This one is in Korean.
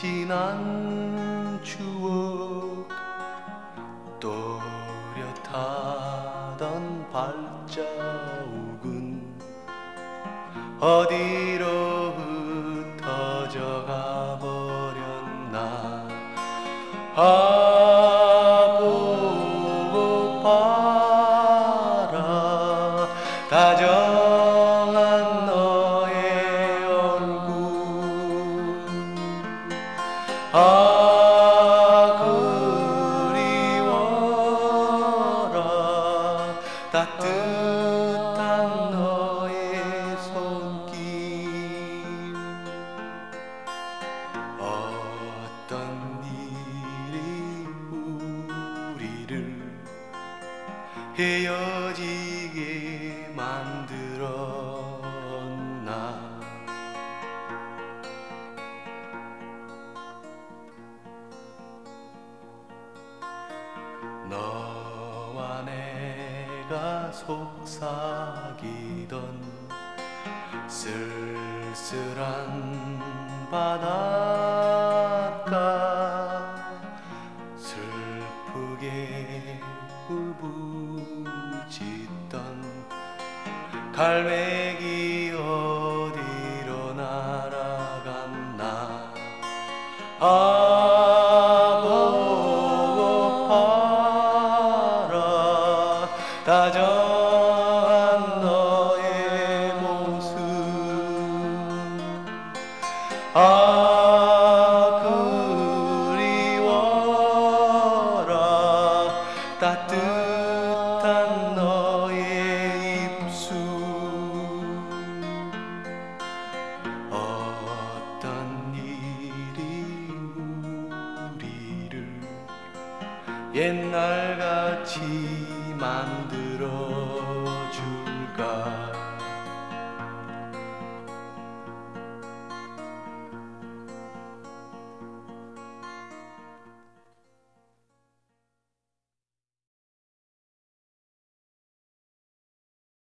지난 추억 또렷하던 발자국은 어디로 흩어져 가버렸나. 보고 봐라 다정한 너의 얼굴. 그리워라 따뜻한 너의 손길. 어떤 일이 우리를 헤어지게 만들었나. 너와 내가 속삭이던 쓸쓸한 바닷가 슬프게 울부짖던 갈매기 어디로 날아갔나. 보고 봐라 다정한 너의 모습. 그리워라 따뜻한 너의 입술. 어떤 일이 우리를 옛날같이 만들어줄까.